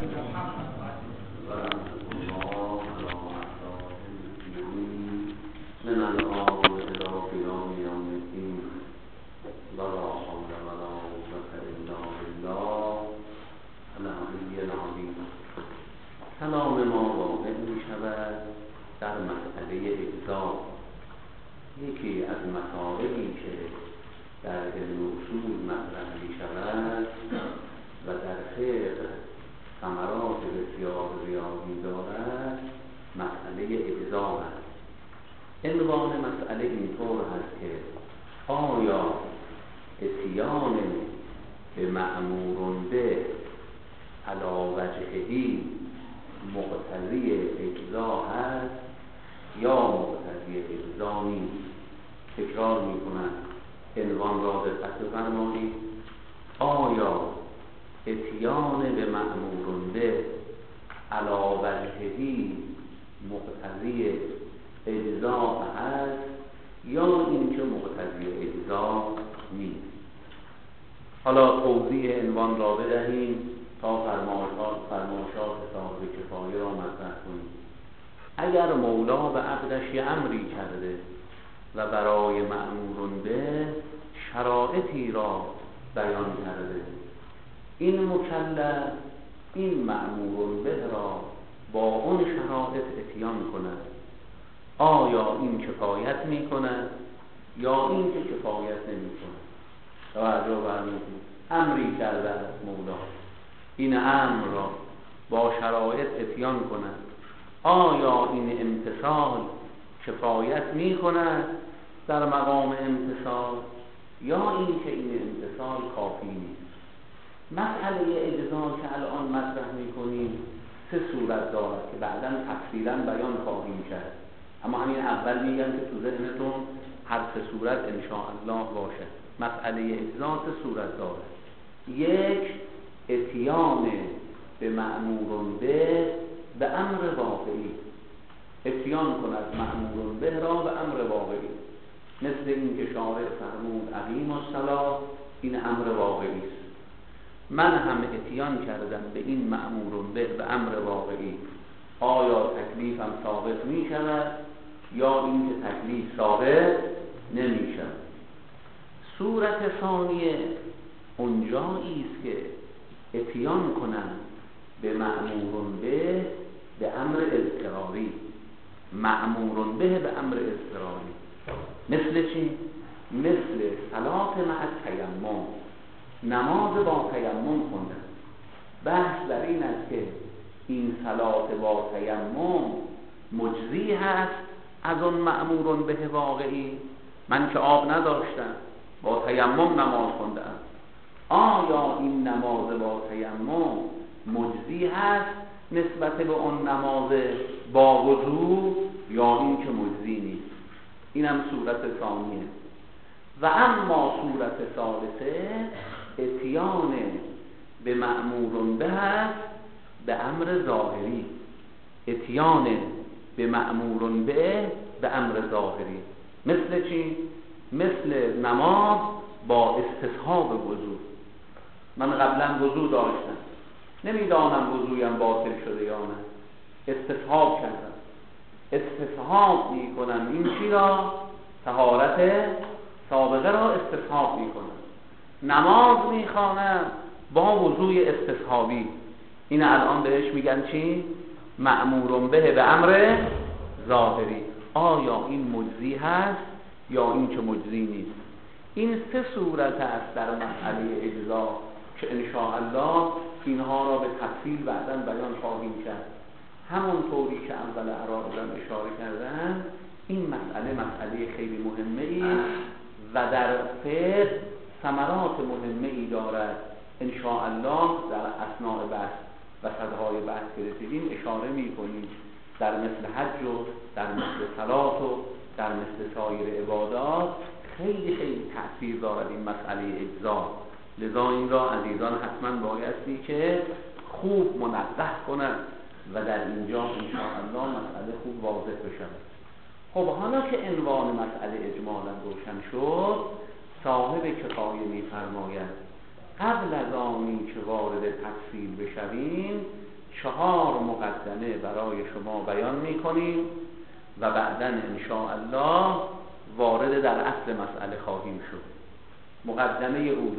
من الآن إلى قیام یوم الدین ولا حول ولا قوة إلا بالله العلی العظیم. کلام ما واقع می شود در مسئله اجزا، یکی از مسائلی که در علم اصول مطرح می شود و در فقه ثمرات بسیار ریاضی دارد، مسئله اجزا است. عنوان مسئله اینطور هست که آیا اتیان به مأمور به علی وجهه مقتضی اجزا هست یا مقتضی اجزا نیست؟ تکرار میکنم، عنوان را دقت بفرمایید. آیا اتیان به مأمور به علی وجهه مقتضی اجزا هست یا اینکه مقتضی اجزا نیست؟ حالا توضیح عنوان را بدهیم تا فرمایشات صاحب کفایه را مطرح کنیم. اگر مولا به عبدش یه امری کرده و برای مأمور به شرایطی را بیان کرده، این مکلف این مأمور به را با اون شرایط اتیان کند، آیا این کفایت می کند یا این که کفایت نمی کند؟ توجه فرمودید، امری کرده از مولا این امر را با شرایط اتیان کند، آیا این امتثال کفایت می کند در مقام امتثال یا این که این امتثال کافی نیست؟ مسئله اجزا که الان مطرح می کنیم سه صورت دارد که بعداً تفصیلاً بیان خواهیم کرد، اما همین اول میگم که تو ذهنتون هر سه صورت انشاءالله باشه. مسئله اجزا سه صورت دارد. یک، اتیان به مأمور به امر واقعی، اتیان کند مأمور به را به امر واقعی، مثل این که شارع فرمود اقیم الصلاة، این امر واقعی است. من هم اتیان کردم به این مأمور به امر واقعی، آیا تکلیفم ثابت می شود یا این که تکلیف ثابت نمی شود؟ صورت ثانیه اونجایی است که اتیان کنند به مأمور به امر اضطراری، مأمور به امر اضطراری. مثل چی؟ مثل صلاة مع التیمم، نماز با تیمم خوندن. بحث در این است که این صلاة با تیمم مجزی هست از اون مأمور به واقعی. من که آب نداشتم با تیمم نماز خوندم، آیا این نماز با تیمم مجزی هست نسبت به اون نماز با وضو یا این که مجزی نیست؟ اینم صورت ثانیه. و اما صورت ثالثه اتیان به مأمور به هست به امر ظاهری، اتیان به مأمور به امر ظاهری. مثل چی؟ مثل نماز با استصحاب وضو. من قبلا وضو داشتم، نمیدانم وضویم باطل شده یا نه، استصحاب کردم، استصحاب می کنم این چی را؟ طهارت سابقه را استصحاب می کنم، نماز می خوانم با وضوی استصحابی، این الان بهش میگن چی؟ مأمور به امر ظاهری. آیا این مجزی هست یا این که مجزی نیست؟ این سه صورت است در مسئله اجزا که انشاءالله اینها را به تفصیل بعداً بیان خواهیم کرد. همون طوری که اول عرائضم اشاره کردن، این مسئله خیلی مهمه و در فقه ثمرات مهمه دارد. انشاءالله در اثناء بحث و صدهای بحث که رسیدیم اشاره میکنیم در مثل حج و در مثل صلات و در مثل سایر عبادات خیلی خیلی تأثیر دارد این مسئله اجزا. لذا این را عزیزان حتما بایستی که خوب منقح کنند و در اینجا انشاءالله مسئله خوب واضح بشود. خب حالا که عنوان مسئله اجمالا روشن شد، صاحب کفایه می‌فرماید قبل از آنی که وارد تفصیل بشویم 4 مقدمه برای شما بیان میکنیم و بعداً ان شاء الله وارد در اصل مسئله خواهیم شد. مقدمه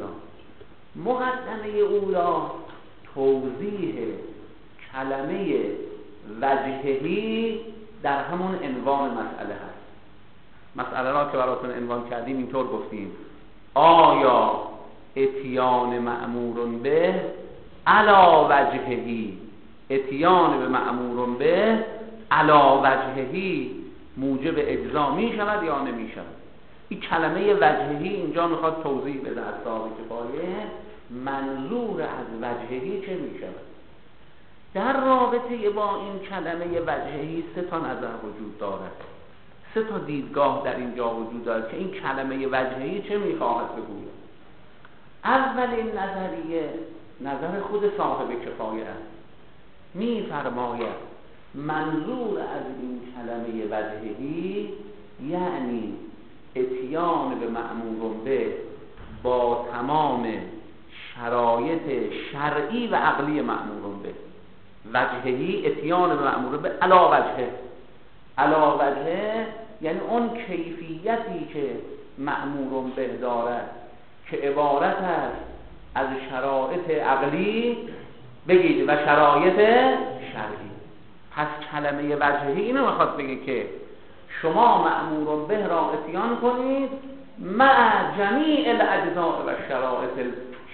اولا توضیح کلمه وجههی در همون عنوان مسئله هست. مسئله را که براتون عنوان کردیم اینطور گفتیم: آیا اتیان مأمور به علی وجههی، اتیان به مأمور به علی وجههی موجب اجزا می شود یا نمی شود؟ این کلمه وجههی اینجا میخواد توضیح بده از صاحب کفایه منظور از وجههی چه می شود. در رابطه با این کلمه وجههی 3 نظر وجود دارد، 3 دیدگاه در اینجا وجود دارد که این کلمه وجههی چه میخواهد بگوید. اولین نظریه نظر خود صاحب کفایه است، میفرماید منظور از این کلمه وجههی یعنی اتیان به مأمور به با تمام شرایط شرعی و عقلی مأمور به. وجههی اتیان به مأمور به علا وجهه یعنی اون کیفیتی که مأمور به دارد که عبارت است از شرایط عقلی بگید و شرایط شرعی. پس کلمه وجههی اینو میخواد بگه که شما مأمور به را اتیان کنید مع جمیع الاجزاء و شرایط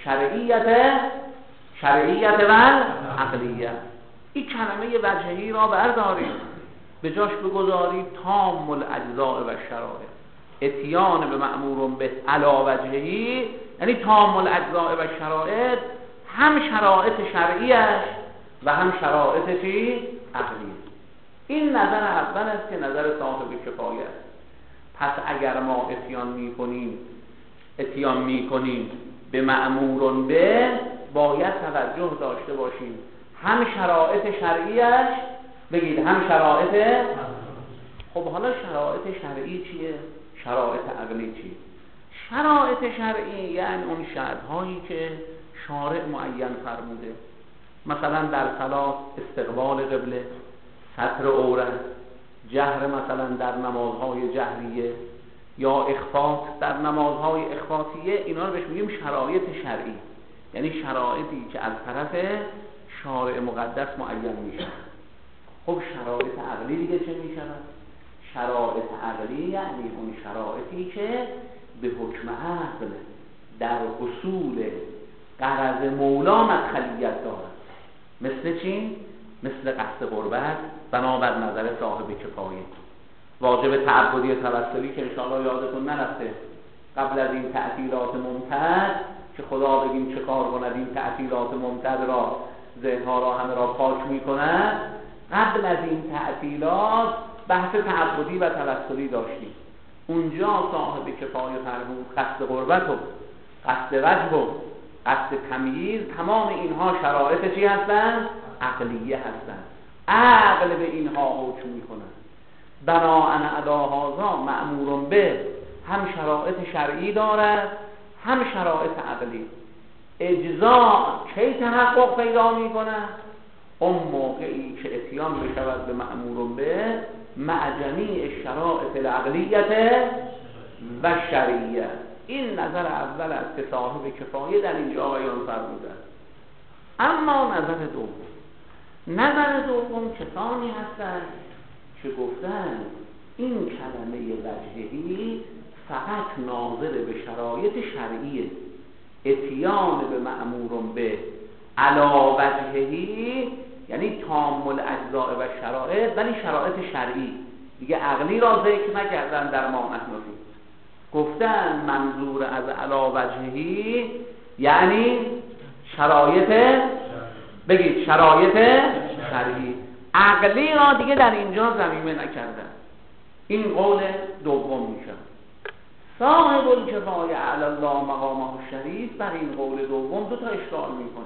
شرعیت و عقلیه. این کلمه وجههی را بردارید به جاش بگذارید تام الاجزاء و شرایط. اتیان به مأمور به علی وجههی یعنی تام الاجزاء و شرایط، هم شرایط شرعیش و هم شرایط عقلی. این نظر اول است که نظر صاحب کفایه است. پس اگر ما اتیان میکنیم به مأمور به، باید توجه داشته باشیم هم شرایط شرعیش بگید هم شرایط. خب حالا شرایط شرعی چیه؟ شرایط عقلی چیه؟ شرایط شرعی یعنی اون شرط‌هایی که شارع معین فرموده، مثلا در صلات استقبال قبله، ستر عورت، جهر مثلا در نمازهای جهریه یا اخفات در نمازهای اخفاتیه، اینا رو بهش میگیم شرایط شرعی، یعنی شرایطی که از طرف شارع مقدس معین میشه. خب شرایط عقلی دیگه چه میشود؟ شرایط عقلی یعنی اون شرایطی که به حکم عقل در اصول غرض مولا مدخلیت دارد. مثل چی؟ مثل قصد قربت بنابر نظر صاحب کفایه. واجب تعبدی توسلی که انشاءالله یادتون نرفته قبل از این تعطیلات ممتد که خدا بگیم چه کار کند این تعطیلات ممتد را ذهنها را همه را پاک میکند. قبل از این تعطیلات بحث تعبدی و توسلی داشتیم. اونجا صاحب کفایه فرمود قصد قربت و قصد وجه و قصد تمییز، تمام اینها شرایط چی هستند؟ عقلیه هستند. عقل به اینها حکم میکنند. بناءً علی هذا مأمور به هم شرایط شرعی دارد هم شرایط عقلی. اجزاء کی تحقق پیدا میکند؟ اون موقعی که اتیان بشود به مأمور به مع جمیع شرایط العقلیت و شرعیه. این نظر اول است که صاحب کفایه در اینجا بیان فرموده است. اما نظر دوم کسانی هستند که گفتند این کلمه وجههی فقط ناظر به شرایط شرعیه، اتیان به مأمور به علی وجههی یعنی تام الاجزاء و شرایط، ولی شرایط شرعی دیگه عقلی را ذکر نکردن در ما نحنفی. گفتن منظور از علی وجههی یعنی شرایط بگید شرایط شرعی، عقلی را دیگه در اینجا ضمیمه نکردن. این قول دوم میشه. صاحب الکفایه علی الله مقامه الشریف بر این قول دوم 2 اشکال میکنه.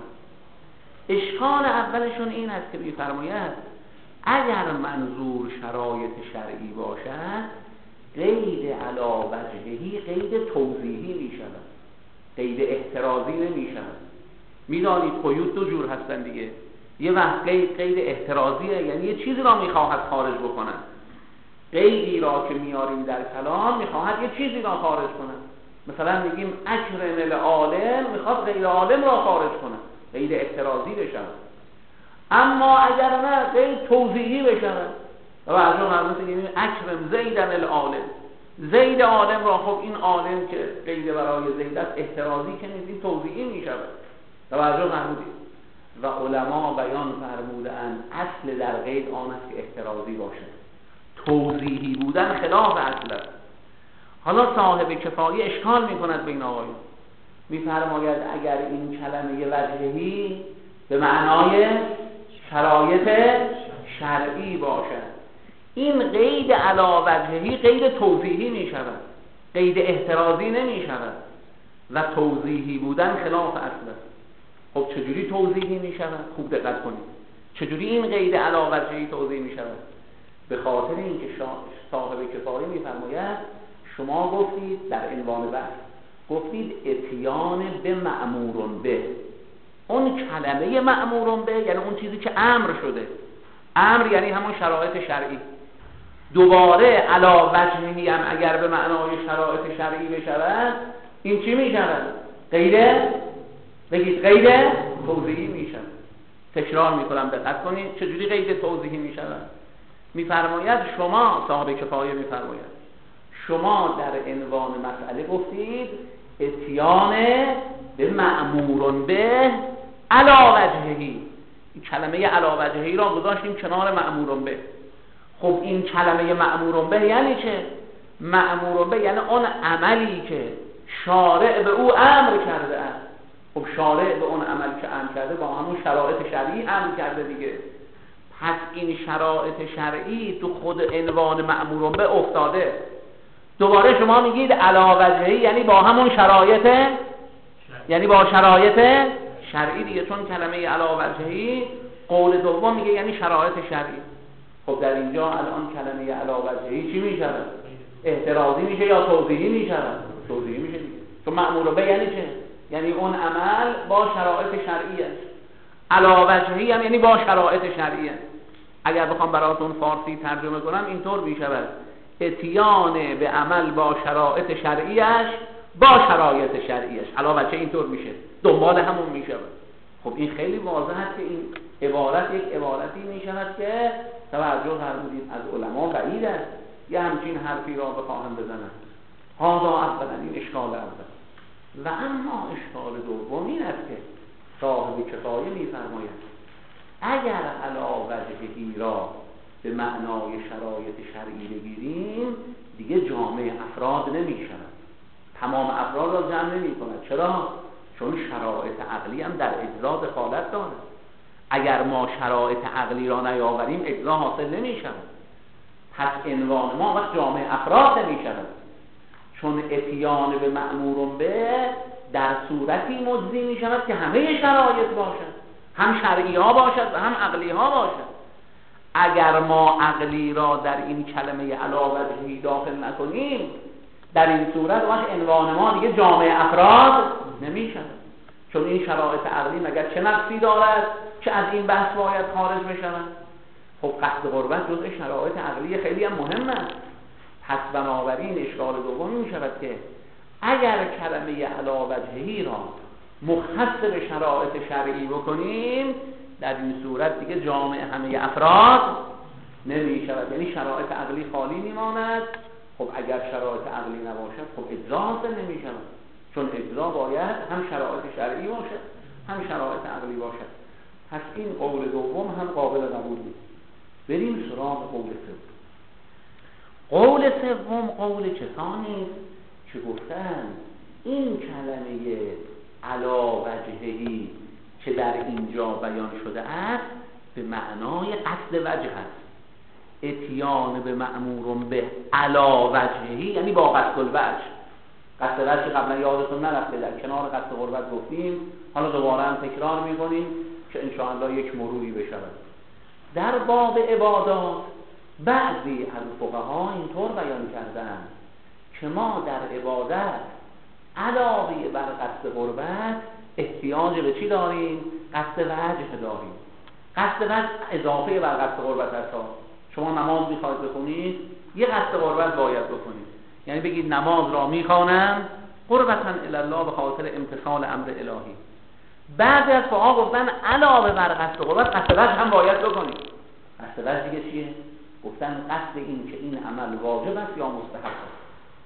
اشکال اولشون این است که میفرماید اگر منظور شرایط شرعی باشد قید علی وجههی قید توضیحی میشود، قید احترازی نمیشود. میدانید قیود 2 جور هستن دیگه، یه وقت قید احترازیه، یعنی یه چیزی را میخواهد خارج بکنه. قیدی را که میاریم در کلام میخواهد یه چیزی را خارج کنه. مثلا میگیم اکرم العالم، میخواد غیر عالم را خارج کنه، قید احترازی بشه. اما اگر نه قید توضیحی بشه و از اون مرموز میگیم اکرم زیدن العالم، زید عالم را. خب این عالم که قید برای زید است احترازی که نیست، این توضیحی میشه و از اون مرموزی. و علما بیان فرمودند اصل در قید آن است که احترازی باشه، توضیحی بودن خلاف اصل است. حالا صاحب کفایه اشکال میکند بین آقایون، میفرماید اگر این کلمه وجهی به معنای شرایط شرعی باشد، این قید علی وجهی قید توضیحی میشود، قید احترازی نمیشود و توضیحی بودن خلاف اصل است. خب چجوری توضیحی میشود؟ خوب دقت کنید. چجوری این قید علی وجهی توضیح میشود؟ به خاطر اینکه صاحب کفایه میفرماید شما گفتید در عنوان بحث، گفتید اتیان به مأمور به، اون کلمه مأمور به یعنی اون چیزی که امر شده، امر یعنی همون شرایط شرعی. دوباره علی وجهی هم اگر به معنای شرایط شرعی بشود، این چی میشود؟ قید توضیحی میشود. تکرار میکنم دقت کنید چجوری قید توضیحی میشود. میفرماید شما، صاحب کفایه میفرماید شما در عنوان مسئله گفتید اتیان به مأمور به علی وجهی، این کلمه علی وجهی را گذاشتیم کنار مأمور به. خب این کلمه مأمور به یعنی چه؟ مأمور به یعنی اون عملی که شارع به او امر کرده است. خب شارع به اون عمل که امر کرده با همون شرایط شرعی امر کرده دیگه. پس این شرایط شرعی تو خود عنوان مأمور به افتاده. دوباره شما میگید علی وجهی یعنی با همون شرایط، یعنی با شرایط شرعی دیگه، چون کلمه علی وجهی قول دوم میگه یعنی شرایط شرعی. خب در اینجا الان کلمه علی وجهی چی میشه؟ احترازی میشه یا توضیحی میشه؟ توضیحی میشه دیگه. چون مأمور به یعنی چه؟ یعنی اون عمل با شرایط شرعی است. علی وجهی هم یعنی با شرایط شرعی است. اگر بخوام براتون فارسی ترجمه کنم اینطور میشود اتیان به عمل با شرایط شرعیش با شرایط شرعیش. علی وجهی اینطور میشه، دنبال همون میشود. خب این خیلی واضحه که این عبارت یک عبارتی میشود که توجه فرمودید از علما بعید است یه همچین حرفی را بخواهم بزنن. هذا اولا، این اشکال اول. و اما اشکال دوم این است که صاحب کفایه میفرماید اگر علی وجهی را به معنای شرایط شرعی بگیریم دیگه جامع افراد نمیشود، تمام افراد را جمع نمی کند. چرا؟ چون شرایط عقلی هم در اجزا دخالت دارد. اگر ما شرایط عقلی را نیاوریم اجزا حاصل نمی شود. پس عنوان ما وقت جامع افراد نمی شود، چون اتیان به مأمور به در صورتی مجزی می شود که همه شرایط باشد، هم شرعی ها باشد و هم عقلی ها باشد. اگر ما عقلی را در این کلمه علی وجهی داخل نکنیم در این صورت وقت عنوان ما دیگه جامع افراد نمی شود، چون این شرایط عقلی مگر چه نقصی دارد که از این بحث باید خارج بشود؟ خب قصد غربت جزء شرایط عقلی خیلی هم مهم است. پس بنابراین اشکال دومی می شود که اگر کلمه علی وجهی را مختص به شرایط شرعی بکنیم در این صورت دیگه جامع همه افراد نمی شود، یعنی شرایط عقلی خالی می ماند. خب اگر شرایط عقلی نباشد خب اجزا حاصل نمی شود، چون اجزا باید هم شرایط شرعی باشد هم شرایط عقلی باشد. پس این قول دوم هم قابل قبول نیست. بریم سراغ قول سوم. قول سوم قول کسانی است که گفتن این کلمه علی وجهی که در اینجا بیان شده است به معنای قصد وجه است. اتیان به مأمور به علی وجهی یعنی با قصد الوجه. قصد وجه قبلا یادتون نرفته در کنار قصد غربت گفتیم، حالا دوباره هم تکرار میکنیم که انشاءالله یک مروری بشود. در باب عبادات بعضی از فقها اینطور بیان کردن که ما در عبادت علاوه بر قصد غربت احتیاج به چی داریم؟ قصد وجه داریم. قصد وجه اضافه بر قصد قربت است. شما نماز میخواید بخونید، یه قصد قربت باید بکنید، یعنی بگید نماز را میخوانم قربتا الی الله به خاطر امتثال امر الهی. بعضی از فقها گفتن علاوه بر قصد قربت قصد وجه هم باید بکنید. قصد وجه دیگه چیه؟ گفتن قصد این که این عمل واجب است یا مستحب است.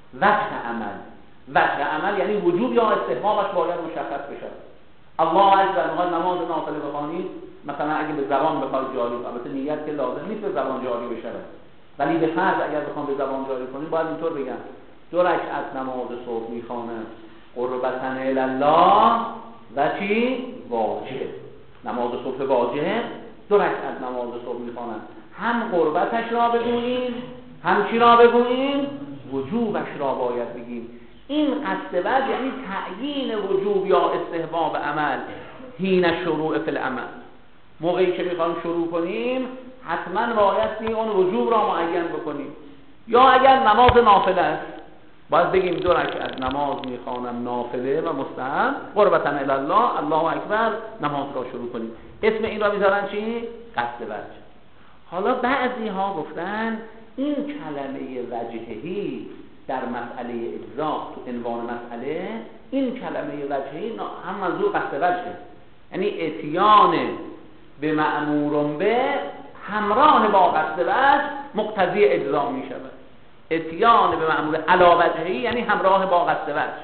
وجه عمل یعنی وجوب یا استحبابش باید مشخص بشه. الله عز و جل نماز نافله بخوانید، مثلا اگه به زبان بخواید جاری کنید، البته نیت که لازم نیست به زبان جاری بشه، ولی به فرض اگر بخوام به زبان جاری کنید باید اینطور بگم 2 رکعت نماز صبح میخوانم قربتا الی الله و چی؟ واجب. نماز صبح واجب، 2 رکعت نماز صبح میخوانم، هم قربتش را بگوییم هم چی را بگوییم؟ وجوبش را باید بگیم. این قصد وجه یعنی تعیین وجوب یا استحباب عمل حین شروع فی العمل. موقعی که میخوایم شروع کنیم حتما باید اون وجوب را معین بکنیم. یا اگر نماز نافله است باید بگیم 2 رکعت نماز میخوانم نافله و مستحب قربتا الی الله، الله اکبر، نماز را شروع کنیم. اسم این را میذارن چی؟ قصد وجه. حالا بعضی ها گفتن این کلمه وجهی در مسئله اجزا تو عنوان مسئله، این کلمه وجهی هم منظور قصد وجهه، یعنی اتیان به مأمور به همراه با قصد وجه مقتضی اجزا می شود. اتیان به مأمور علی وجهی یعنی همراه با قصد وجه،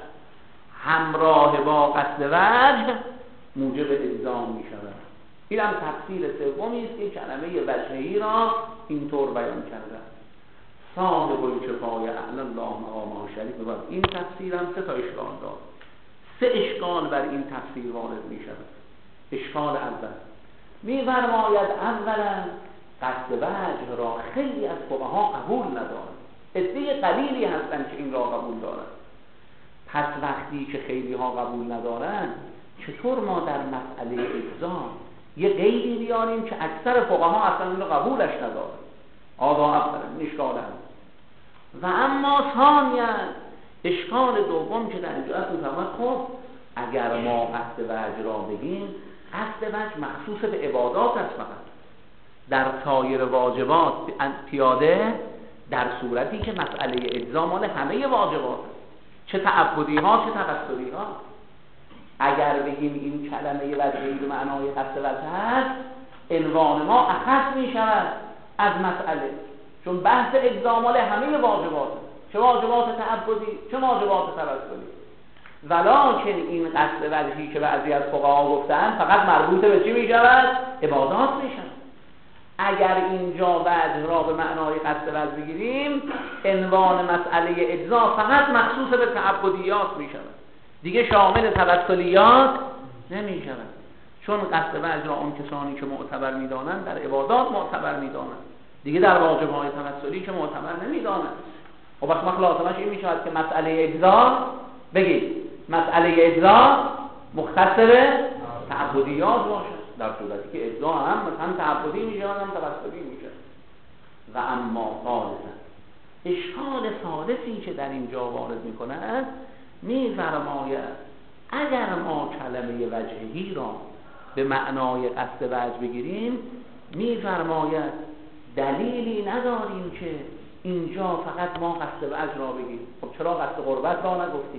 همراه با قصد وجه موجب اجزا می شود. این هم تفسیر سومی است که کلمه وجهی را اینطور بیان کرده. صاحب الکفایه اعلی الله مقامه شریف بود. این تفسیر هم 3 تا اشکال دارد. 3 اشکال بر این تفسیر وارد می شود. اشکال اول می‌فرماید اولا قصد وجه را خیلی از فقها قبول ندارند، عده قلیلی هستند که این را قبول دارند. پس وقتی که خیلی ها قبول ندارند، چطور ما در مسئله اجزا یه قیدی بیاریم که اکثر فقها اصلا این را قبولش ندارند؟ آقا اول اشکال هم. و اما ثانیاً اشکال دوم که در اینجا هست، خب اگر ما قصد وجه را بگیم، قصد وجه مخصوص به عبادات است فقط، در سایر واجبات پیاده، در صورتی که مسئله اجزا مال همه واجبات، چه تعبدی ها چه تقصدی ها. اگر بگیم این کلمه وجهی به معنای قصد وجه هست، عنوان ما اخص می شود از مسئله، چون بحث اجزا مال همه واجبات، چه واجبات تعبدی چه واجبات تقصدی. ولکن این قصد وجهی که بعضی از فقها گفتن فقط مربوط به چی می شود؟ عبادات می شود. اگر اینجا وجه را به معنای قصد وجه بگیریم، عنوان مسئله اجزا فقط مخصوص به تعبدیات می شود، دیگه شامل توسلیات نمی شود، چون قصد وجه را اون کسانی که معتبر می دانند در عبادات معتبر می دانند، دیگه در واجب‌های توسلی که معتبر نمی دانند. خب بس مخلاصمش این می شود که مسئله اجزا بگید مسئله اجزا مختص به تعبدیات باشد، در صورتی که اجزا هم تعبدی می شود هم توسلی می شود. و اما ثالثا اشکال ثالثی که در اینجا وارد می کند، می فرماید اگر ما کلمه وجهی را به معنای قصد وجه بگیریم، می فرماید دلیلی نداریم که اینجا فقط ما قصد وجه را بگیریم. خب چرا قصد قربت را نگفتیم؟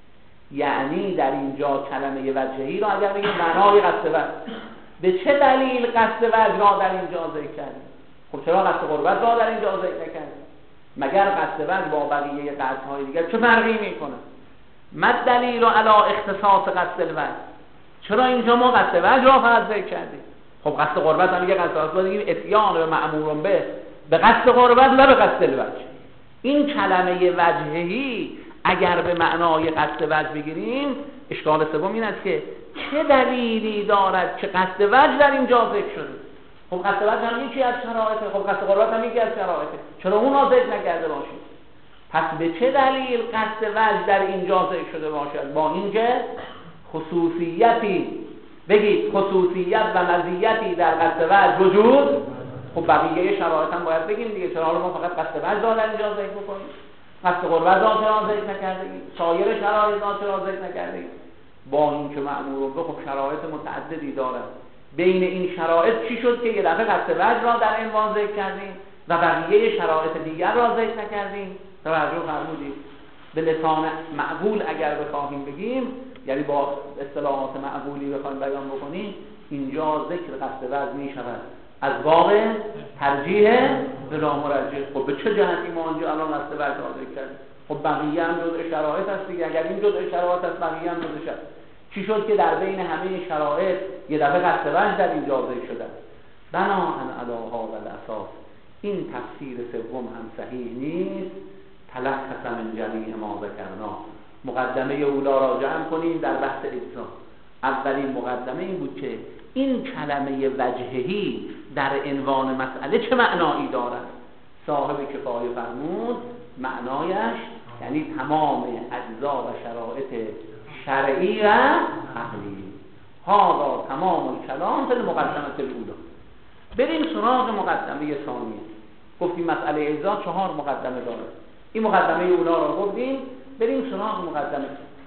یعنی در اینجا کلمه وجهی را اگر بگیم معنای قصد وجه، به چه دلیل قصد وجه را در اینجا ذکر کردیم؟ خب چرا قصد قربت را در اینجا ذکر نکردیم؟ مگر قصد وجه با بقیه قصدهای دیگر چه فرقی میکنه؟ ما دلیل علی اختصاص قصد الوجه؟ چرا اینجا ما قصد وجه را فقط ذکر کردیم؟ خب قصد قربت هم یه قصد وجه، بگیم اتیان به مأمور به قصد قربت نه به قصد الوجه. این کلمه وجهی اگر به معنای قصد وجه بگیریم، اشکال سوم این است که چه دلیلی دارد که قصد وجه در اینجا ذکر شده؟ خب قصد وجه هم یکی از شرایطه، خب قصد قربت هم یکی از شرایطه، چرا اون را ذکر نکرده باشید؟ پس به چه دلیل قصد وجه در اینجا ذکر شده باشد؟ با اینکه خصوصیتی بگید خصوصیت و مزیتی در قصد وجه وجود، خب بقیه شرایط هم باید بگیم دیگه. چرا ما فقط قصد وجه را در اینجا ذکر بکنیم؟ قصد قربت را چرا ذکر نکردیم؟ سایر شرایط را چرا ذکر نکردیم؟ با اینکه مأمور به خب شرایط متعددی دارد، بین این شرایط چی شد که یه دفعه قطع وجه را در عنوان ذکر کردیم و بقیه شرایط دیگر را ذکر نکردیم؟ توجه فرمودید؟ به لسان معقول اگر بخواهیم بگیم، یعنی با اصطلاحات معقولی بخواهیم بیان بکنیم، اینجا ذکر قطع وجه می شود از باب ترجیح بلا مرجح. خب به چه جهتی ما اینجا الان قطع وجه را ذکر کردیم؟ خب بقیه هم جزء شرایط هست دیگه. اگر این جزء شرایط هست بقیه هم جزء شرایط. چی شد که در بین همه شرایط یه دفعه قطع وجه در اینجا ذکر شده؟ بناءً علی هذا الاساس این تفسیر سوم هم صحیح نیست. تلخص من جمیع ما ذکرنا. مقدمه اولا را جمع کنیم در بحث اجزا. اولین مقدمه این بود که این کلمه وجهی در عنوان مسئله چه معنایی دارد؟ صاحب کفایه فرمود معنایش یعنی تمام اجزا و شرایط شرعی و عقلی. هذا تمام الکلام فی المقدمه الاولى. بریم سراغ مقدمه ثانیه. گفتیم مسئله اجزا 4 مقدمه داره. این مقدمه اولا رو گفتیم، بریم سراغ مقدمه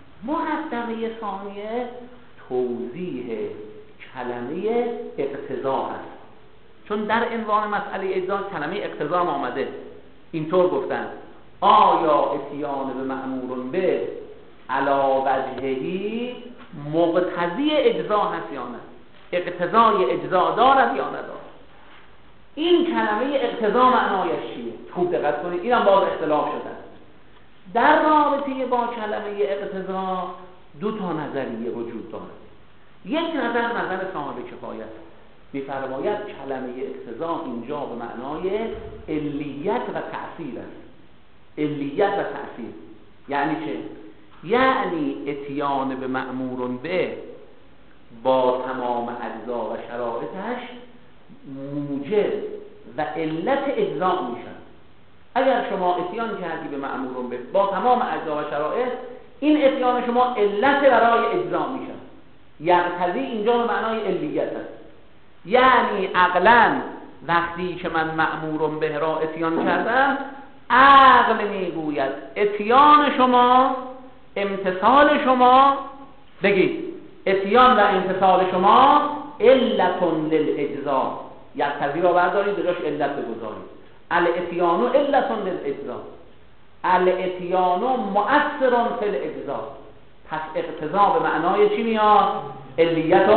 ثانیه. توضیح کلمه اقتضا است. چون در عنوان مسئله اجزا کلمه اقتضا هم آمده. اینطور گفتن آیا اتیان به مأمور به علی وجهی مقتضی اجزا هست یا نه؟ اقتضای اجزا دارد یا ندارد؟ این کلمه اقتضا معنایش چیه؟ خوب دقت کنید، اینم باز اختلاف شده. در رابطه با کلمه اقتضا 2 نظریه وجود دارد. یک نظر صاحب کفایت می‌فرماید کلمه اقتضا اینجا به معنای علیت و تأثیر است. علیت و تأثیر یعنی چه؟ یعنی اتیان به مأمور به با تمام اجزا و شرایطش موجب و علت اجزا میشن. اگر شما اتیان کردی به مأمور به با تمام اجزا و شرایط، این اتیان شما علت برای اجزا میشن. یقتضی اینجا به معنای علیت است. یعنی عقلاً وقتی که من مأمور به را اتیان کردم، عقل میگوید اتیان شما، امتثال شما، بگید اتیان و امتثال شما علت للاجزا. یقتضی را بردارید بجاش علت بگذارید. الاتیان علت للاجزا، الاتیان مؤثر فی الاجزا. پس اقتضا به معنای چی میاد؟ علیت.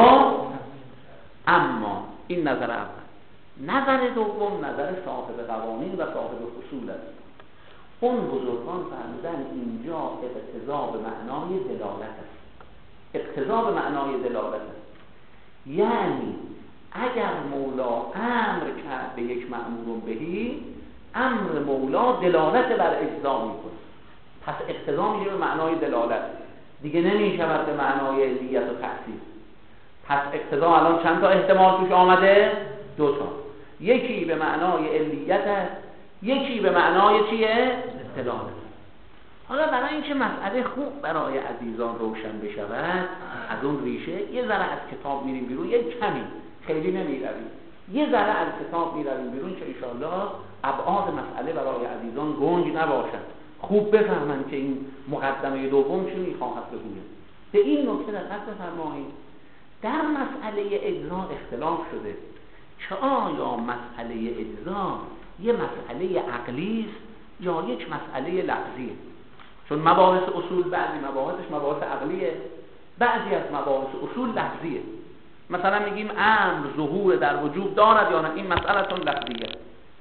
اما این نظر اول. نظر دوم نظر صاحب قوانین و صاحب اصول است. اون بزرگان فرمودن اینجا اقتضا به معنای دلالت است. اقتضا به معنای دلالت است. یعنی اگر مولا امر کرد به یک مأمور بهی، امر مولا دلالت بر اجزا میکنه. پس اقتضا میشه به معنای دلالت، دیگه نمیشود به معنای علیت و تأثیر. پس اقتضا الان چند تا احتمال توش آمده؟ 2 تا. یکی به معنای علیت است، یکی به معنای چیه؟ دلالت. حالا برای اینکه مسئله خوب برای عزیزان روشن بشود، از اون ریشه یه ذره از کتاب میریم بیرون، یه کمی، خیلی نمیرویم، یه ذره از کتاب میرویم بیرون که انشاءالله ابعاد مسئله برای عزیزان گنج نباشد، خوب بفهمن که این مقدمه دوم چه میخواهد بگوید. به این نکته دقت بفرمایید. در مسئله اجزا اختلاف شده که آیا مسئله اجزا یه مسئله عقلی است یا یک مسئله لفظیه؟ چون مباحث اصول بعضی مباحثش مباحث عقلیه، بعضی از مباحث اصول لفظیه. مثلا میگیم امر ظهور در وجوب دارد یا نه، این مسئله تون لفظیه.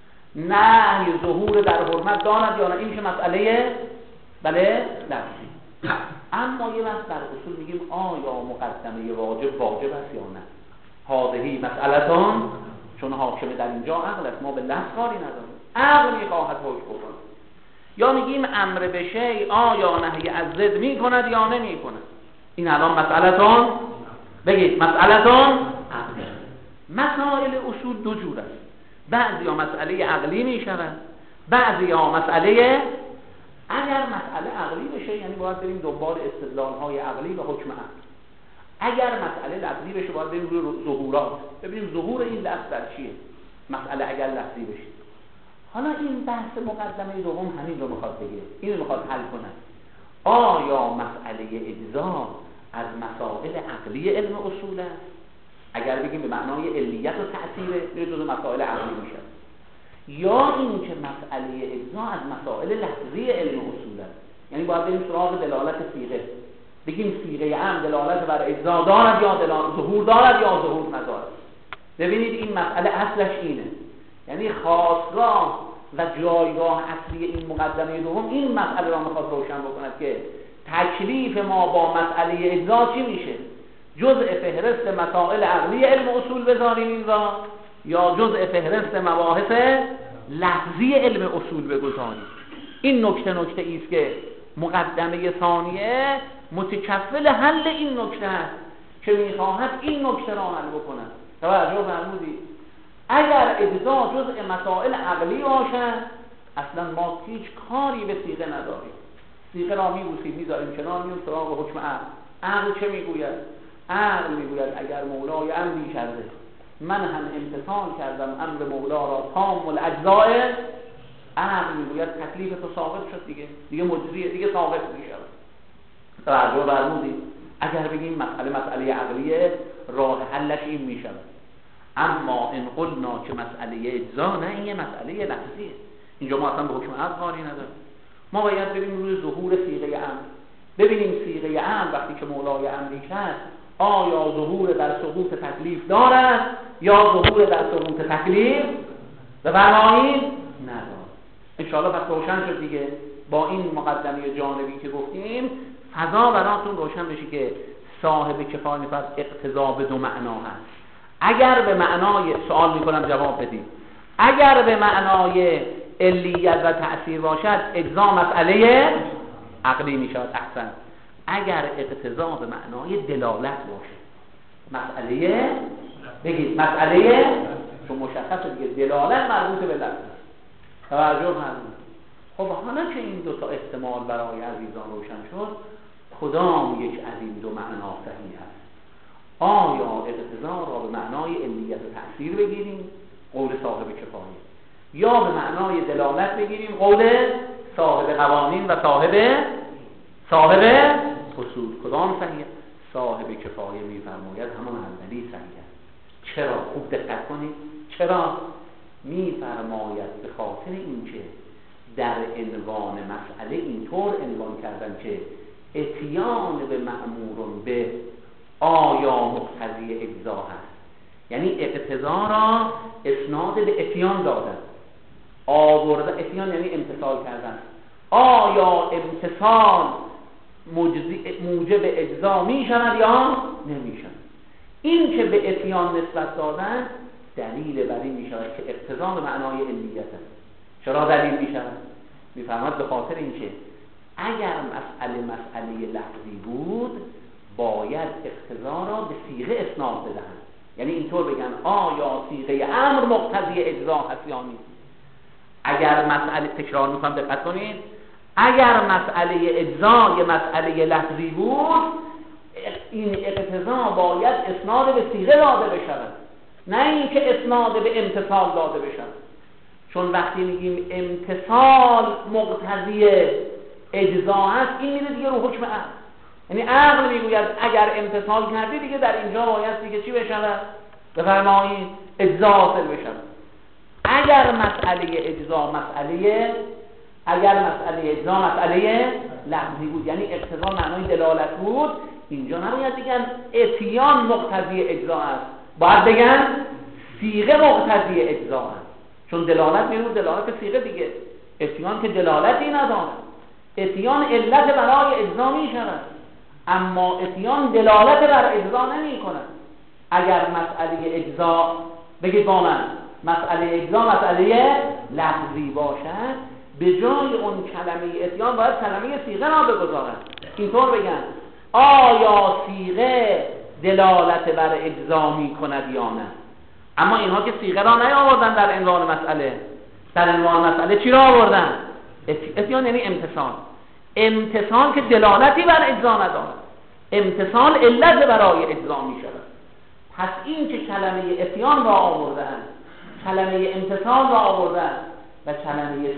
نهی ظهور در حرمت دارد یا نه، این که مسئله بله لفظی. اما یه وقت در اصول میگیم آیا مقدمه واجب است یا نه. هذه مسئلتون، چون حاکم در اینجا عقل است، ما به لفظ کاری نداریم، عقل میخواهد حکم بکنه. یا میگیم امر به شیء آیا نهی از ضد میکند یا نمیکند. این الان مسئلتون، بگید مسئلتون عقل. مسائل اصول 2 جور است. بعضی ها مسئله عقلی میشوند، بعضی ها مسئله، اگر مسئله عقلی بشه یعنی باید بریم دنبال استدلال های عقلی و حکم عقل. اگر مسئله لفظی بشه باید بریم روی ظهورات، ببینیم ظهور این لفظ در چیه. مسئله اگر لفظی بشه. حالا این بحث مقدمه دوم همین رو میخواد بگه، این رو میخواد حل کنه. آیا مسئله اجزا از مسائل عقلی علم اصول است؟ اگر بگیم به معنای علیت و تأثیر جزء مسائل عقلی میشه، یا این که مسئله اجزا از مسائل لفظی علم اصول است. یعنی باید بریم سراغ دلالت صیغه، بگیم صیغه عام دلالت بر اجزا دارد یا ظهور دارد یا ظهور ندارد. ببینید این مسئله اصلش اینه، یعنی خاصگاه و جایگاه اصلی این مقدمه دوم این مسئله را میخواد روشن بکند که تکلیف ما با مسئله اجزا چی میشه؟ جزء فهرست مسائل عقلی علم اصول بذاریم این را، یا جزء فهرست مباحث لفظی علم اصول بگذاریم. این نکته ایست که مقدمه ثانیه متکفل حل این نکته است که میخواهد این نکته را حل بکند. توجه فرمودید؟ اگر اجزا جزء مسائل عقلی باشد اصلا ما هیچ کاری به صیغه نداریم، صیغه را میبوسیم میذاریم کنار، میون سراغ حکم عقل. عقل چه میگوید؟ عقل میگوید اگر مولای امری کرده من هم امتثال کردم امر مولا را تام الاجزاء، عقل میگوید تکلیف تو ثابت شد دیگه مجزیه، دیگه ثابت میشه. توجه فرمودید؟ اگر بگیم مسئله عقلیه راه حلش این میشه. اما ان قلنا که مسئله اجزا نه، این مسئله لفظیه، اینجا ما اصلا به حکم عقل کاری نداریم. ما باید بریم روی ظهور صیغه امر، ببینیم صیغه امر وقتی که مولای امری کرد آیا ظهور در سقوط تکلیف دارد یا ظهور در سقوط تکلیف بفرمایید ندارد. انشاءالله پس روشن شد دیگه با این مقدمه جانبی که گفتیم، فضا براتون روشن بشه که صاحب کفایت فرض اقتضا به دو معنا هست. اگر به معنای، سوال میکنم جواب بدید، اگر به معنای علیت و تأثیر باشد اجزا مسئله عقلی میشود. احسن. اگر اقتضا به معنای دلالت باشه، مسئله بگید مسئله، چون مشخصه دیگه دلالت مربوط به لفظ. توجه فرمودید؟ خب حالا که این دو تا احتمال برای عزیزان روشن شد، کدام یک از این دو معنا صحیح است؟ آیا اقتضا را به معنای علیت و تأثیر بگیریم، قول صاحب کفایه، یا به معنای دلالت بگیریم، قول صاحب قوانین و صاحب اصول؟ کدام صحیح؟ صاحب کفایه میفرماید همون اولی صحیح است. چرا؟ خوب دقت کنید. چرا؟ میفرماید به خاطر اینکه در عنوان مسئله اینطور عنوان کردن که اتیان به مأمور به آیا مقتضی اجزا هست، یعنی اقتضا را اسناد به اتیان دادن، آورده. اتیان یعنی امتثال کردن. آیا امتثال موجب اجزا می شود یا نمی شود؟ این که به اتیان نسبت دادن دلیل بر این می شود که اقتضا به معنای علیت است. چرا دلیل می شود؟ می فرماید به خاطر اینکه اگر مسئله لفظی بود باید اقتضا را به صیغه اسناد بدهند، یعنی اینطور بگن آیا صیغه امر مقتضی اجزا هست یا نیست. اگر مسئله، تکرار میکنم دقت کنید، اگر مسئله اجزا یه مسئله لفظی بود این اقتضا باید اسناد به صیغه داده بشود، نه اینکه اسناد به امتثال داده بشود. چون وقتی میگیم امتثال مقتضی اجزا هست این میره دیگه رو حکم عقل، یعنی عقل میگوید اگر امتثال کردی دیگه در اینجا باید دیگه چی بشود؟ بفرمایید اجزا حاصل بشود. اگر مسئله اجزا مسئله لفظی بود، یعنی اقتضا معنای دلالت بود، اینجا نباید بگن اتیان مقتضی اجزا است، باید بگن صیغه مقتضی اجزا است، چون دلالت میرود دلالت صیغه دیگه. اتیان که دلالتی نداره، اتیان علت برای اجزا می شود اما اتیان دلالت بر اجزا نمی کند. اگر مسئله اجزا، بگید با من، مسئله اجزا مسئله لفظی باشد، به جای اون کلمه اتیان باید کلمه صیغه را بگذارند. اینطور بگن آیا صیغه دلالت بر اجزا می کند یا نه؟ اما اینها که صیغه را نیاوردن در عنوان مسئله. در عنوان مسئله چی را آوردن؟ اتیان یعنی امتثال. امتثال که دلالتی بر اجزا ندارد، امتثال علت برای اجزا می شود. پس این که کلمه اتیان را آوردن، کلمه امتثال را آوردن و کلمه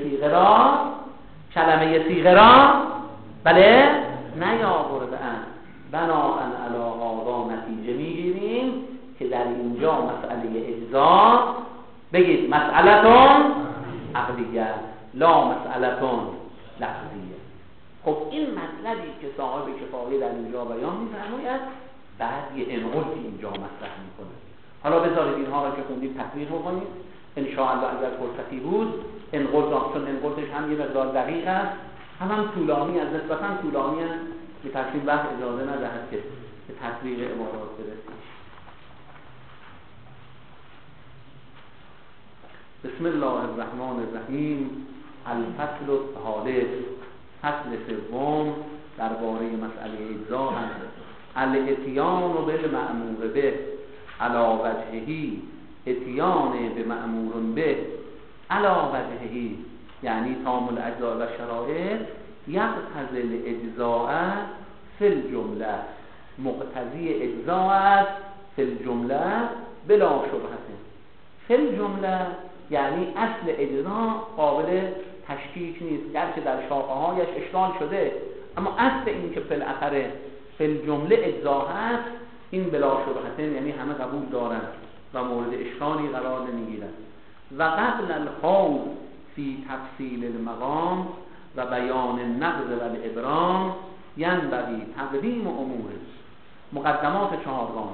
صیغه را بله نیاوردن، بناءً علی هذا نتیجه میگیریم که در اینجا مسئله اجزا بگید مسئلتون عقلیه لا مسئلتون لفظیه. خب این مطلبی که صاحب کفایه در اینجا بیان می‌فرماید بعد یه انقلتی اینجا مطرح میکنه. حالا بذارید اینها رو که خوندید تطبیق بکنید ان شاء الله اگر فرصتی بود. انقلت چون انقلتش هم یه مقدار دقیق است هم طولانی است، نسبتاً طولانی است که تفصیل وقت اجازه ندهد که به تطبیق عبارات برسید. بسم الله الرحمن الرحیم. الفصل الثالث، فصل سوم درباره مسئله اجزا هست. الاتیان بالمأمور به علی وجهه، اتیان به مأمور به علی وجهه یعنی تام الاجزاء و شرایط یقتضی الاجزاء فی الجمله، مقتضی اجزاء است فی الجمله بلا شبهه. فی الجمله یعنی اصل اجزا قابل تشکیک نیست، گرچه در شاخه هایش اشکال شده، اما اصل این که فی الاخره فی الجمله اجزا هست این بلا شبهه، یعنی همه قبول دارند و مورد اشکالی قرار نمیگیرد. و قبل الخوض فی تفصیل المقام و بیان النقض و الابرام ینبغی تقدیم امور. مقدمات چهارگانه.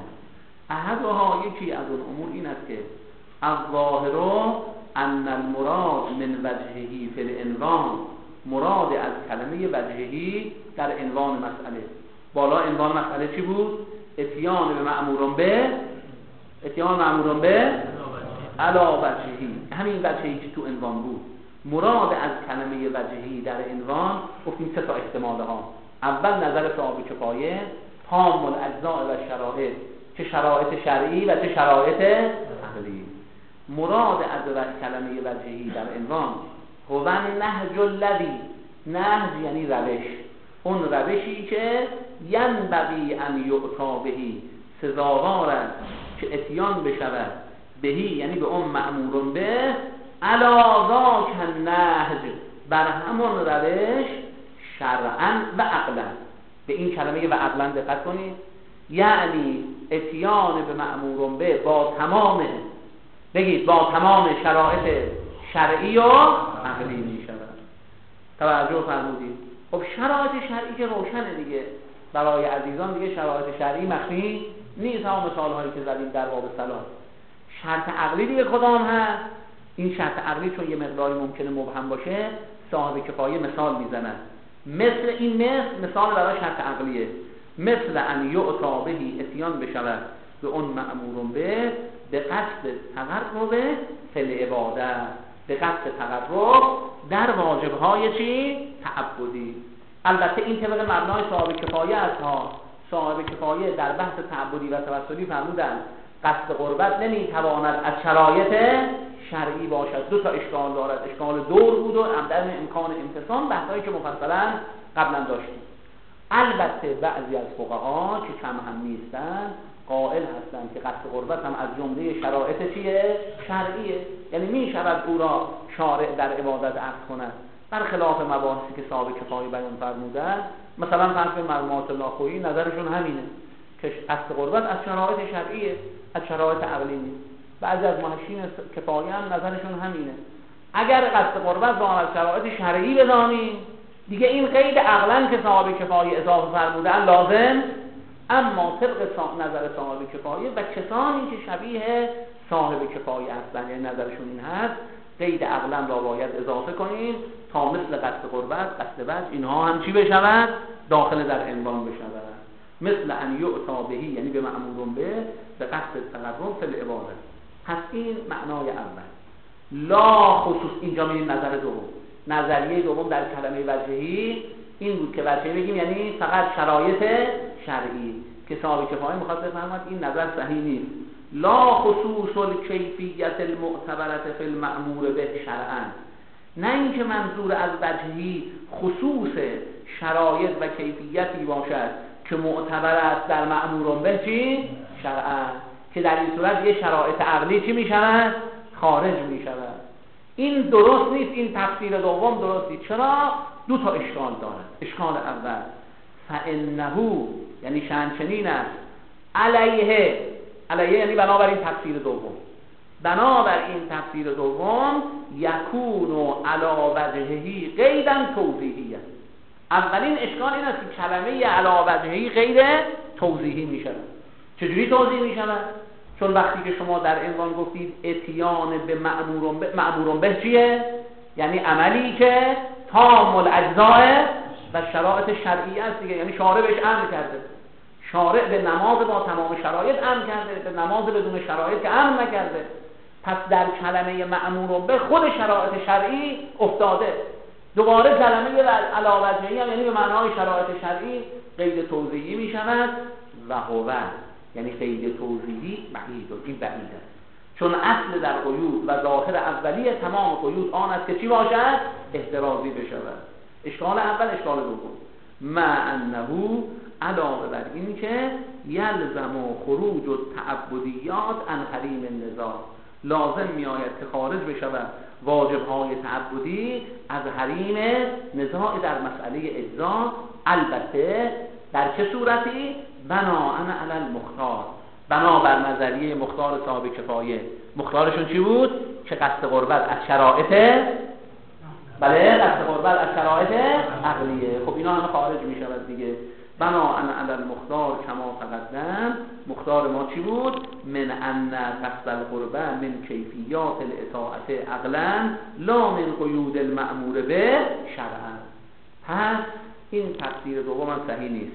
احدها یکی از اون امور این است که الظاهر ان المراد من وجهه فی العنوان، مراد از کلمه وجهه در عنوان مسئله. بالا عنوان مسئله چی بود؟ اتیان به مأمور به، اتیان مأمور به علی وجهه، همین وجهی که تو عنوان بود. مراد از کلمه وجهی در عنوان گفتیم سه تا احتمال ها. اول نظر صاحب کفایه تام الاجزاء و شرایط، چه شرایط شرعی و چه شرایط عقلی. مراد از کلمه وجهی در عنوان هو نهج الذی، نهج یعنی روش، اون روشی که ینبغی ان یعطا بهی، سزاوار است که اتیان بشود بهی یعنی به اون مأمور به علی ذاک النهج، بر همون روش شرعا و عقلا. به این کلمه و عقلا دقت کنید، یعنی اتیان به مأمور به با تمام، بگید با تمام شرایط شرعی و عقلی می شود. توجه فرمودید؟ خب شرایط شرعی که روشنه دیگه، برای عزیزان دیگه شرایط شرعی مخفی نیست. هم مثال هایی که زدیم در باب صلاح. شرط عقلی دیگه کدام هست؟ این شرط عقلی چون یه مقداری ممکنه مبهم باشه صاحب کفایه مثال میزنن. مثل این مثال برای شرط عقلیه، مثل ان یعطا بهی، اتیان بشود به اون مأمور به قصد تقرب فی العباده، به قصد تقرب در واجبهای چی؟ تعبدی. البته این طبق مبنای صاحب کفایه است ها. صاحب کفایه در بحث تعبدی و توسلی فرمودن قصد قربت نمیتواند از شرایط شرعی باشد. دو تا اشکال دارد، اشکال دور بود و عدم امکان امتثال، بحثایی که مفصلا قبلا داشتیم. البته بعضی از فقها که کم هم نیستن قائل هستند که قصد قربت هم از جمله شرایط چیه؟ شرعیه، یعنی می شود او را شارع در عبادت عقد کند، برخلاف مباحثی که صاحب کفایه بیان فرمودن. مثلا فرض مرمات الله خویی نظرشون همینه که قصد قربت از شرایط شرعیه، از شرایط عقلی نیست. بعضی از محشین کفایه هم نظرشون همینه. اگر قصد قربت با از شرایط شرعی بدانیم دیگه این قید عقلا که صاحب کفایه اضافه فرمودن لازم، اما طبق نظر صاحب کفایه و کسانی که شبیه صاحب کفایه هستند، یعنی نظرشون این هست، قید عقلا را باید اضافه کنیم تا مثل قصد قربت، قصد وجه، اینها هم چی بشود؟ داخل در عنوان بشود. مثل ان یعطا بهی یعنی به مأمور به قصد تقرب فی العباده. پس این معنای اول. لا خصوص، اینجا می‌بینیم نظر دوم. نظریه دوم در کلمه وجهی این بود که وجهی بگیم یعنی فقط شرایط شرعی، که صاحب کفایه می‌خواد بفرماید این نظر صحیح نیست. لا خصوص الکیفیت المعتبرة فی المأمور به شرعا، نه اینکه منظور از وجهی خصوص شرایط و کیفیتی باشد که معتبر است در مأمور به چی؟ شرعا، که در این صورت یه شرایط عقلی چی می‌شود؟ خارج می‌شود. این درست نیست، این تفسیر دوم درست نیست. چرا؟ دو تا اشکال دارد. اشکال اول فانه، یعنی شأن چنین است، علیه علیه یعنی بنابراین تفسیر دوم، بنابراین تفسیر دوم یکون علی وجهه غیرا توضیحیه. اولین اشکال این است که کلمه علی وجهه غیر توضیحی می شود. چجوری توضیح می شود؟ چون وقتی که شما در عنوان گفتید اتیان به مأمور به چیه؟ یعنی عملی که تام الاجزاء و شرایط شرعی است دیگه، یعنی شارع بهش امر کرده. شارع به نماز با تمام شرایط امر کرده، به نماز بدون شرایط که امر نکرده. پس در کلمه مأمور به خود شرایط شرعی افتاده. دوباره کلمه علی وجهه هم یعنی به معنای شرایط شرعی قید توضیحی می شود و هو یعنی قید توضیحی بعید و این بعید است، چون اصل در قیود و ظاهر اولیه تمام قیود آن است که چی باشد؟ احترازی بشود. اشکال اول. اشکال دوم ما انه علاوه بر این که یلزم خروج التعبدیات عن حریم النزاع، لازم می آید که خارج بشود واجب‌های تعبدی از حریم نزاع در مسئله اجزا، البته در چه صورتی؟ بناءً علی المختار، بنا بر نظریه مختار صاحب کفایه. مختارشون چی بود؟ که قصد قربت از شرایط قصد قربت از شرایط عقلیه. خب اینا همه خارج می شود دیگه. بناءً علی المختار کما تقدم، مختار ما چی بود؟ من ان قصد القربه من کیفیات الاطاعت عقلا لا من قیود المأمور به شرعا. پس این تفسیر دوم هم صحیح نیست.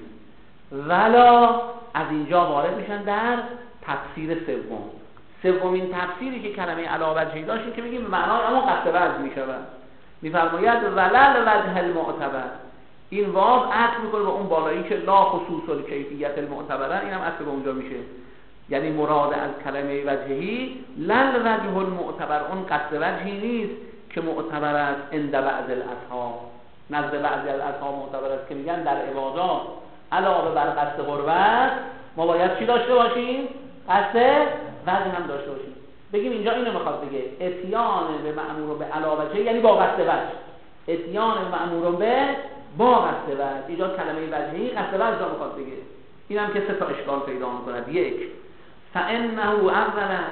ولا از اینجا وارد میشن در تفسیر سوم. سومین تفسیری که کلمه علی وجهی داشتیم که میگیم به معنای اما قصد وجه میشود. میفرماید ولل وجه المعتبر، این واو عطف میکنه به اون بالایی که لا خصوص الکیفیت المعتبره، این هم عطف به اونجا میشه. یعنی مراد از کلمه وجهی لل وجه المعتبر، اون قصد وجهی نیست که معتبر است عند بعض الاصحاب، نزد بعضی از اصحاب معتبر است که میگن در عبادات علاوه بر قصد قربت ما باید چی داشته باشیم؟ قصد وجه هم داشته باشیم. بگیم اینجا اینو میخواد بگه اتیان به مأمور به علاوه یعنی با قصد وجه، اتیان مأمور به با قصد وجه. اینجا کلمه وجهی قصد وجه رو میخواد بگه. اینم که سه تا اشکال پیدا میکنه. یک، فانه اولا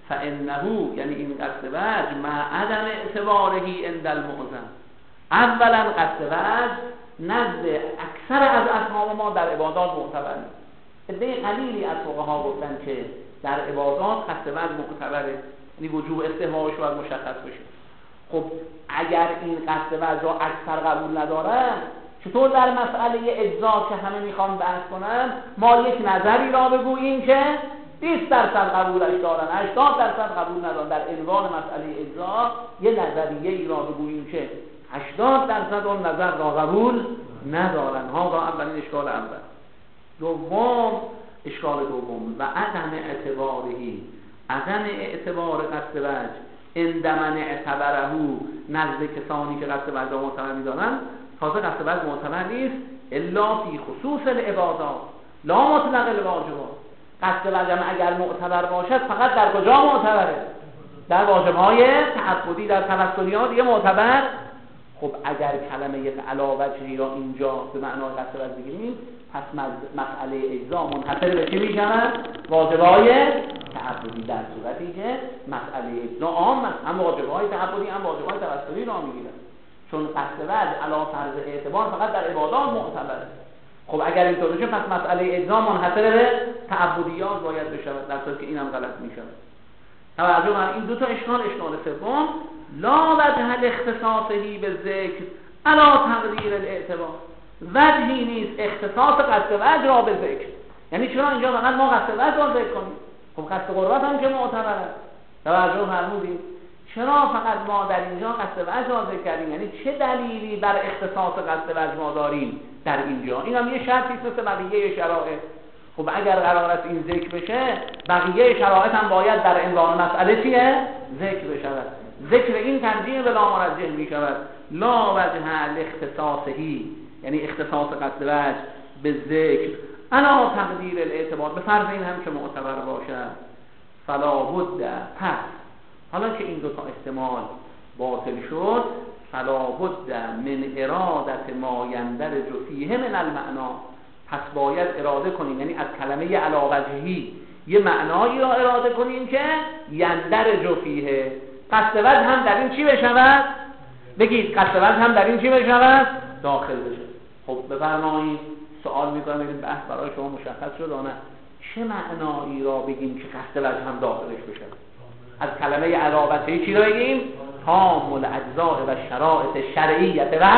فانه یعنی این قصد وجه مع عدم اعتباره عند المعظم، اولا قصد وجه نزد اکثر از اصحاب ما در عبادات معتبر نیست. عده قلیلی از فقها گفتن که در عبادات قصد وجه معتبره، یعنی وجوب استحبابش باید مشخص بشه. خب اگر این قصد وجه را اکثر قبول ندارن، چطور در مسئله اجزا که همه میخوان بحث کنن ما یک نظری را بگوییم که 20% قبولش دارن، 80% قبول ندارن؟ در عنوان مسئله اجزا یه نظریه ای را بگوییم که 80% اون نظر را قبول ندارن. ها را اولین اشکال اول. دوم، اشکال دوم و عدم اعتبارهی، عدم اعتبار قصد وجه اندمن اعتبره نزد کسانی که قصد وجه را معتبر می‌دانند. تازه قصد وجه معتبر نیست الا فی خصوص العبادات لا مطلق الواجبات. قصد وجه اگر معتبر باشد فقط در کجا معتبره؟ در واجب‌های تعبدی، در توسلیات دیگه معتبر. خب اگر کلمه علی وجهی را اینجا به معنای قصد وجه بگیریم، پس مسئله اجزا منحصر به چی می‌شود؟ واجب‌های تعبدی، در صورتی که مسئله اجزا عام است، هم واجب‌های تعبدی هم واجب‌های توسلی را می‌گیرد. چون قصد وجه علی فرض اعتبار فقط در عبادات معتبره. خب اگر اینطور بشه پس مسئله اجزا منحصر به تعبدیات باید بشود، در صورتی که اینم غلط می‌شود. توجه بر این دو تا اشکال. اشکال سوم، لا وجه الاختصاصی به ذکر علی تقدیر الاعتبار، وجهی نیست اختصاص قصد وجه را به ذکر. یعنی چرا اینجا فقط ما قصد وجه را ذکر کنیم؟ خب قصد قربت هم که معتبر است. توجه فرمودید؟ چرا فقط ما در اینجا قصد وجه را ذکر کردیم؟ یعنی چه دلیلی بر اختصاص قصد وجه ما داریم در اینجا؟ این هم یه شرطی است مثل بقیه شرایط. خب اگر قرار است این ذکر بشه، بقیه شرایط هم باید در عنوان مسئله چیه؟ ذکر بشود. ذکر این ترجیح بلا مرجح می شود. لا وجه الاختصاصی، یعنی اختصاص قصد وجه به ذکر علا تقدیر الاعتبار، به فرض این هم که معتبر باشد. فلا بد، پس حالا که این دو تا احتمال باطل شد، فلا بد من ارادت ما یندرج فیه من المعنا، پس باید اراده کنیم، یعنی از کلمه علی وجهی یه معنایی را اراده کنیم که یندرج فیه، قصد وجه هم در این چی بشود؟ بگید قصد وجه هم در این چی بشود؟ داخل بشه. خب بفرمایید، سوال میکنم این بحث برای شما مشخص شد نه؟ چه معنایی را بگیم که قصد وجه هم داخلش بشه؟ از کلمه علاوته چی را بگیم؟ تام الاجزاء و شرایط شرعیت و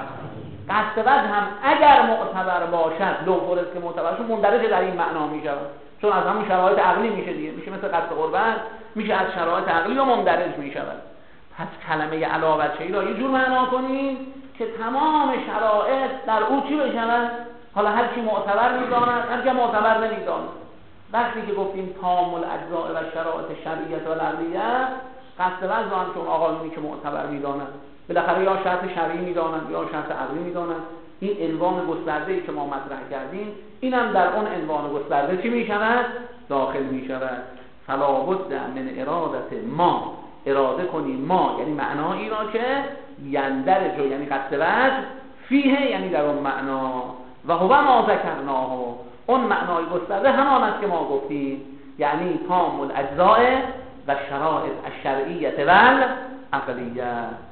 قصد وجه هم اگر معتبر باشد، لو فرض که معتبر شد، مندرج در این معنا میشود، چون از همون شرایط عقلی میشه دیگه، میشه مثل قصد قربت، میشه از شرایط عقلی و مندرج میشود. پس کلمه علاوته را یه جور معنا کنیم که تمام شرایط در او چی بشود؟ حالا هر کی معتبر میداند، هر کی معتبر نمیداند. وقتی که گفتیم تام الاجزاء و شرایط شرعیت و عقلیه، قصد وجه هم چون آقایونی که معتبر میدانند بالاخره یا شرط شرعی میدانند یا شرط عقلی میدانند. این عنوان گسترده‌ای که ما مطرح کردیم، اینم در اون عنوان گسترده چی میشود؟ داخل میشود. فلا بد من ارادت ما، اراده کنیم ما یعنی معنایی را که یندرج یعنی قصد وجه، فیه یعنی در اون معنا، و هو ما ذکرناه، اون معنای گسترده همان است که ما گفتیم، یعنی تام الاجزاء و شرایط الشرعیت و العقلیه.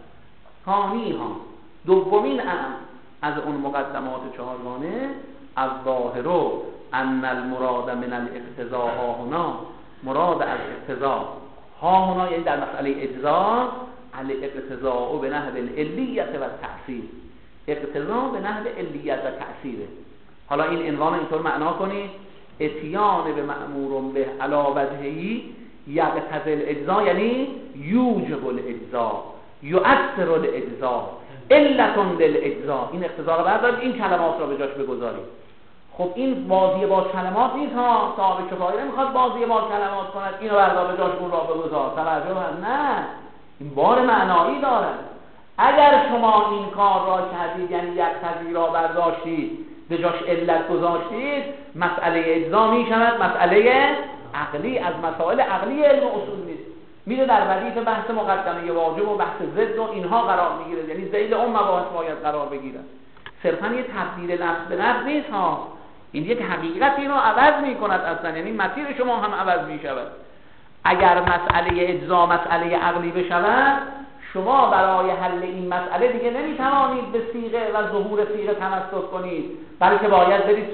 ثانیها، دومین از اون مقدمات چهارگانه، از ظاهر ان المراد من الاقتضاء ها هنا، مراد از اقتضاء ها هنا یعنی در مسئله اجزا، الاقتضاء به نحو العلیت و التأثیر، اقتضاء به نحو علیت و تأثیره. حالا این عنوان اینطور معنا کنید: اتیان به مأمور به علی وجهی یقتضی الاجزا، یعنی یوجب الاجزا، یؤثر الاجزا، علت للاجزا. این اقتضا رو بردارید، این کلمات رو به جاش بگذارید. خب این بازی با کلمات نیست ها، صاحب کفایه نمیخواد بازی با کلمات کند، اینو بردار به جاش اون را بگذار، توجه هست؟ نه، این بار معنایی دارد. اگر شما این کار را کردید یعنی یقتضی را برداشتید به جاش علت گذاشتید، مسئله اجزا می شود مسئله عقلی، از مسائل عقلی علم اصول نیست، میره در ردیف بحث مقدمه واجب و بحث ضد و اینها قرار میگیره، یعنی ذیل اون مباحث باید قرار بگیره. صرفا یه تبدیل لفظ به لفظ نیست ها، این یک حقیقتی رو عوض میکند اصلا، یعنی مسیر شما هم عوض میشود. اگر مسئله اجزا مسئله عقلی بشود، شما برای حل این مسئله دیگه نمیتوانید به صیغه و ظهور صیغه تمسک کنید، بلکه باید برید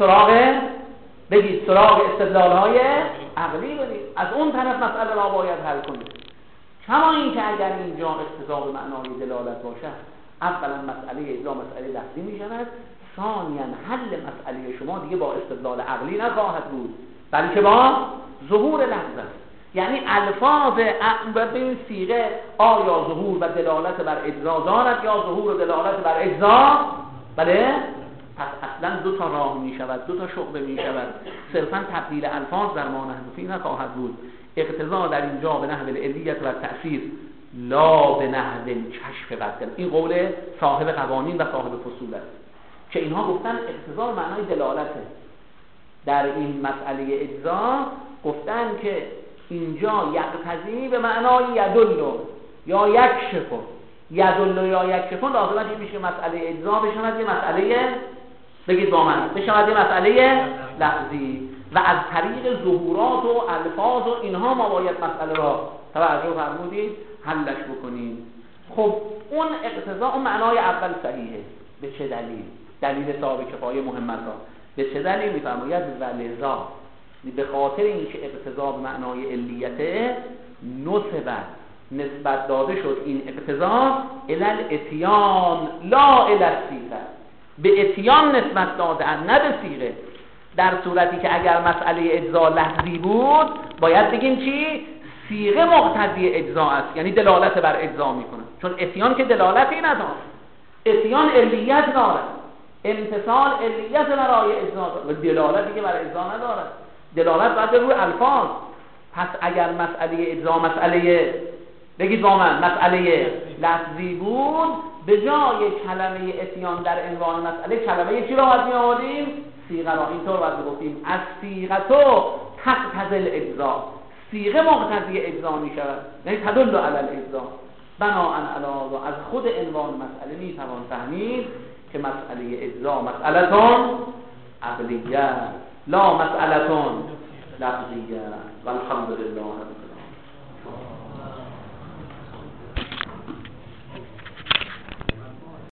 سراغ استدلال‌های عقلی برید، از اون طرف مسئله را باید حل کنید. کما این که اگر اینجا اقتضا به معنای دلالت باشد، اولا مسئله اجزا مسئله لفظی میشود، ثانیا حل مسئله شما دیگه با استدلال عقلی نخواهد بود، بلکه با ظهور لفظ است. یعنی الفاظ بین صیغه آیا ظهور و دلالت بر اجزا دارد یا ظهور و دلالت بر اجزا؟ بله، پس اصلا دو تا راه می شود، دو تا شعبه می شود. صرفا تبدیل الفاظ در ما نحوی نخواهد بود. اقتضا در اینجا به نحو العلیت و تأثیر، لا به نحو کشف و دل. این قول صاحب قوانین و صاحب فصول است که اینها گفتن اقتضا معنای دلالته. در این مسئله اجزا گفتن که اینجا یقتضی به معنای یدل یا یکشف، یدل یا یکشف لازمه میشه مسئله اجزا بشود یه مسئله، بگید با من، بشود یه مسئله لفظی، و از طریق ظهورات و الفاظ و اینها ما باید مسئله را توجه فرمودید حلش بکنیم. خب اون اقتضا اون معنای اول صحیحه. به چه دلیل؟ دلیل صاحب کفایه مهمت را به چه دلیل میفرماید؟ ولذا، به خاطر اینکه اقتضا به معنای علیته، نسبت داده شد این اقتضا الی الاتیان لا الی الصیغه، به اتیان نسبت داده نه به صیغه. در صورتی که اگر مسئله اجزا لفظی بود باید بگیم چی؟ صیغه مقتضی اجزا است، یعنی دلالت بر اجزا میکنه، چون اتیان که دلالتی نداره، اتیان علیت داره، امتصال علیت برای اجزا داره و دلالتی که بر اجزا نداره، دلالت باید روی الفاظ. پس اگر مسئله اجزا مسئله، بگید با من، مسئله لفظی بود، به جای کلمه اتیان در عنوان مسئله کلمه چی را باید می‌آوریم؟ صیغه را. اینطور باید گفتیم از صیغتو تقتضی الاجزا، صیغه مقتضی اجزا می‌شود، یعنی تدل علی الاجزا. بناءً علی از خود عنوان مسئله می‌توان فهمید که مسئله اجزا مسئله‌تون عقلیه لا مسئله‌تون لفظیه و الحمدلله.